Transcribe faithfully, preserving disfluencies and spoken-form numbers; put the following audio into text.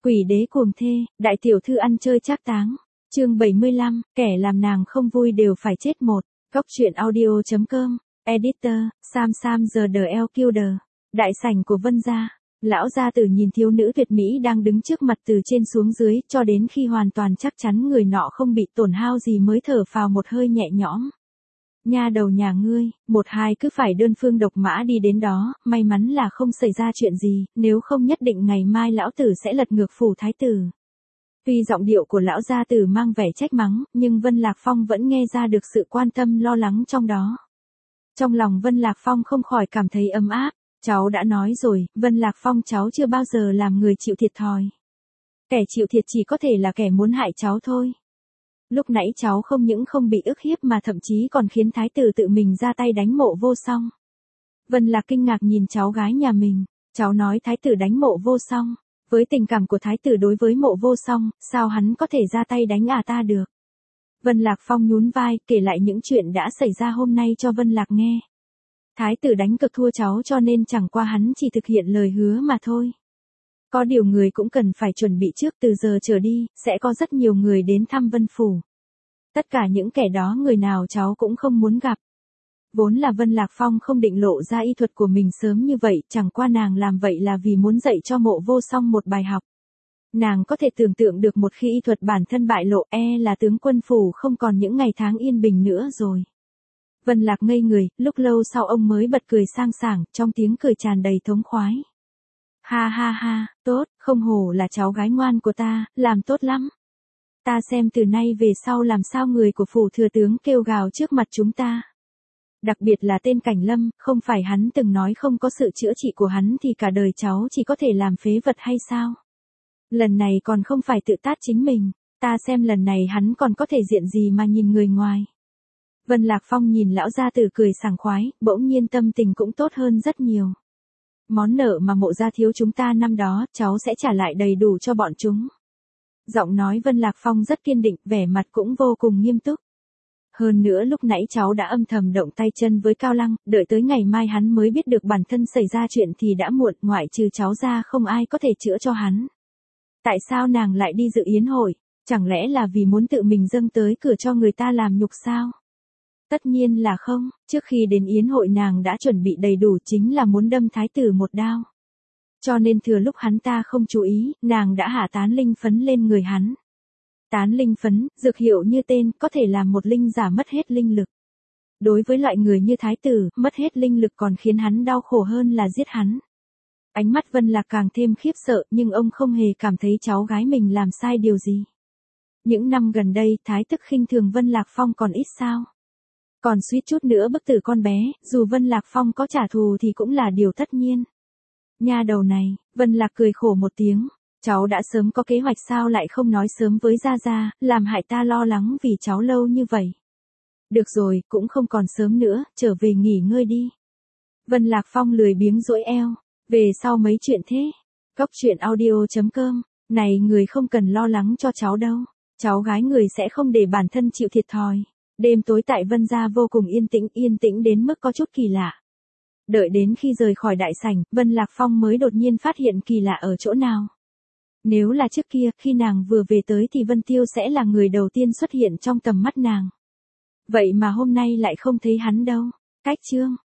Quỷ đế cuồng thê, đại tiểu thư ăn chơi trác táng. Chương bảy mươi lăm, kẻ làm nàng không vui đều phải chết một. Góc truyện audio chấm com. Editor, Sam Sam the El Killer. Đại sảnh của Vân gia. Lão gia tử nhìn thiếu nữ tuyệt mỹ đang đứng trước mặt từ trên xuống dưới, cho đến khi hoàn toàn chắc chắn người nọ không bị tổn hao gì mới thở phào một hơi nhẹ nhõm. Nha đầu nhà ngươi, một hai cứ phải đơn phương độc mã đi đến đó, may mắn là không xảy ra chuyện gì, nếu không nhất định ngày mai lão tử sẽ lật ngược phủ thái tử. Tuy giọng điệu của lão gia tử mang vẻ trách mắng, nhưng Vân Lạc Phong vẫn nghe ra được sự quan tâm lo lắng trong đó. Trong lòng Vân Lạc Phong không khỏi cảm thấy ấm áp. Cháu đã nói rồi, Vân Lạc Phong cháu chưa bao giờ làm người chịu thiệt thòi. Kẻ chịu thiệt chỉ có thể là kẻ muốn hại cháu thôi. Lúc nãy cháu không những không bị ức hiếp mà thậm chí còn khiến thái tử tự mình ra tay đánh Mộ Vô Song. Vân Lạc kinh ngạc nhìn cháu gái nhà mình, cháu nói thái tử đánh Mộ Vô Song. Với tình cảm của thái tử đối với Mộ Vô Song, sao hắn có thể ra tay đánh à ta được. Vân Lạc Phong nhún vai, kể lại những chuyện đã xảy ra hôm nay cho Vân Lạc nghe. Thái tử đánh cực thua cháu cho nên chẳng qua hắn chỉ thực hiện lời hứa mà thôi. Có điều người cũng cần phải chuẩn bị trước, từ giờ trở đi, sẽ có rất nhiều người đến thăm Vân Phủ. Tất cả những kẻ đó người nào cháu cũng không muốn gặp. Vốn là Vân Lạc Phong không định lộ ra y thuật của mình sớm như vậy, chẳng qua nàng làm vậy là vì muốn dạy cho Mộ Vô Song một bài học. Nàng có thể tưởng tượng được một khi y thuật bản thân bại lộ, e là tướng quân phủ không còn những ngày tháng yên bình nữa rồi. Vân Lạc ngây người, lúc lâu sau ông mới bật cười sang sảng, trong tiếng cười tràn đầy thống khoái. Ha ha ha, tốt, không hổ là cháu gái ngoan của ta, làm tốt lắm. Ta xem từ nay về sau làm sao người của phủ thừa tướng kêu gào trước mặt chúng ta. Đặc biệt là tên Cảnh Lâm, không phải hắn từng nói không có sự chữa trị của hắn thì cả đời cháu chỉ có thể làm phế vật hay sao? Lần này còn không phải tự tát chính mình, ta xem lần này hắn còn có thể diện gì mà nhìn người ngoài. Vân Lạc Phong nhìn lão gia tử cười sảng khoái, bỗng nhiên tâm tình cũng tốt hơn rất nhiều. Món nợ mà Mộ gia thiếu chúng ta năm đó, cháu sẽ trả lại đầy đủ cho bọn chúng. Giọng nói Vân Lạc Phong rất kiên định, vẻ mặt cũng vô cùng nghiêm túc. Hơn nữa lúc nãy cháu đã âm thầm động tay chân với Cao Lăng, đợi tới ngày mai hắn mới biết được bản thân xảy ra chuyện thì đã muộn, ngoại trừ cháu ra không ai có thể chữa cho hắn. Tại sao nàng lại đi dự yến hội? Chẳng lẽ là vì muốn tự mình dâng tới cửa cho người ta làm nhục sao? Tất nhiên là không, trước khi đến yến hội nàng đã chuẩn bị đầy đủ, chính là muốn đâm thái tử một đao. Cho nên thừa lúc hắn ta không chú ý, nàng đã hạ tán linh phấn lên người hắn. Tán linh phấn, dược hiệu như tên, có thể làm một linh giả mất hết linh lực. Đối với loại người như thái tử, mất hết linh lực còn khiến hắn đau khổ hơn là giết hắn. Ánh mắt Vân Lạc càng thêm khiếp sợ, nhưng ông không hề cảm thấy cháu gái mình làm sai điều gì. Những năm gần đây, thái tức khinh thường Vân Lạc Phong còn ít sao. Còn suýt chút nữa bức tử con bé, dù Vân Lạc Phong có trả thù thì cũng là điều tất nhiên. Nha đầu này, Vân Lạc cười khổ một tiếng, cháu đã sớm có kế hoạch sao lại không nói sớm với Gia Gia, làm hại ta lo lắng vì cháu lâu như vậy. Được rồi, cũng không còn sớm nữa, trở về nghỉ ngơi đi. Vân Lạc Phong lười biếng duỗi eo, về sau mấy chuyện thế. Góc truyện audio chấm com, này người không cần lo lắng cho cháu đâu, cháu gái người sẽ không để bản thân chịu thiệt thòi. Đêm tối tại Vân gia vô cùng yên tĩnh, yên tĩnh đến mức có chút kỳ lạ. Đợi đến khi rời khỏi đại sảnh, Vân Lạc Phong mới đột nhiên phát hiện kỳ lạ ở chỗ nào. Nếu là trước kia, khi nàng vừa về tới thì Vân Tiêu sẽ là người đầu tiên xuất hiện trong tầm mắt nàng. Vậy mà hôm nay lại không thấy hắn đâu. Cách chương